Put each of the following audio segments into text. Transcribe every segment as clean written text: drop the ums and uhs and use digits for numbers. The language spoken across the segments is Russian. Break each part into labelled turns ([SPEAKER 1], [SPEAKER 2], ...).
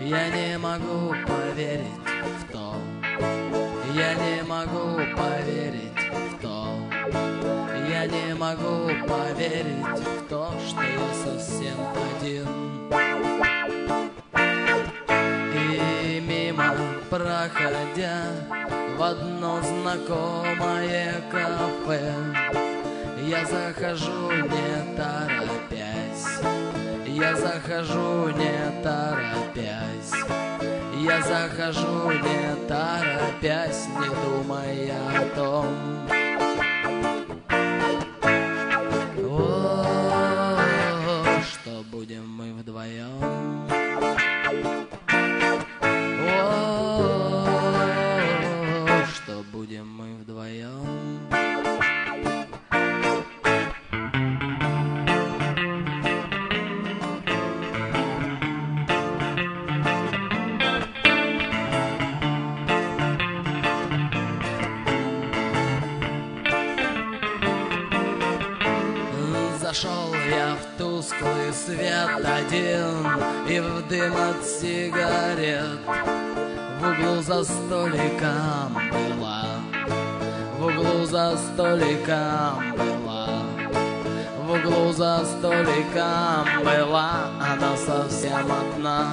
[SPEAKER 1] Я не могу поверить в то, я не могу поверить в то, я не могу поверить в то, что я совсем один. И мимо проходя в одно знакомое кафе, я захожу не торопясь, я захожу не торопясь, я захожу не торопясь, не думая о том. О, что будем мы вдвоем. О, что будем мы вдвоем. Зашел я в тусклый свет один и в дым от сигарет. В углу за столиком была, в углу за столиком была, в углу за столиком была она совсем одна.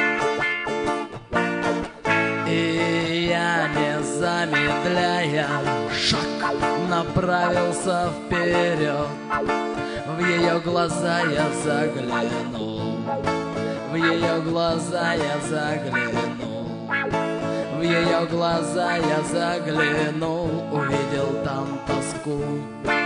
[SPEAKER 1] И я, не замедляя шаг, направился вперед. В ее глаза я заглянул, в ее глаза я заглянул, в ее глаза я заглянул, увидел там тоску.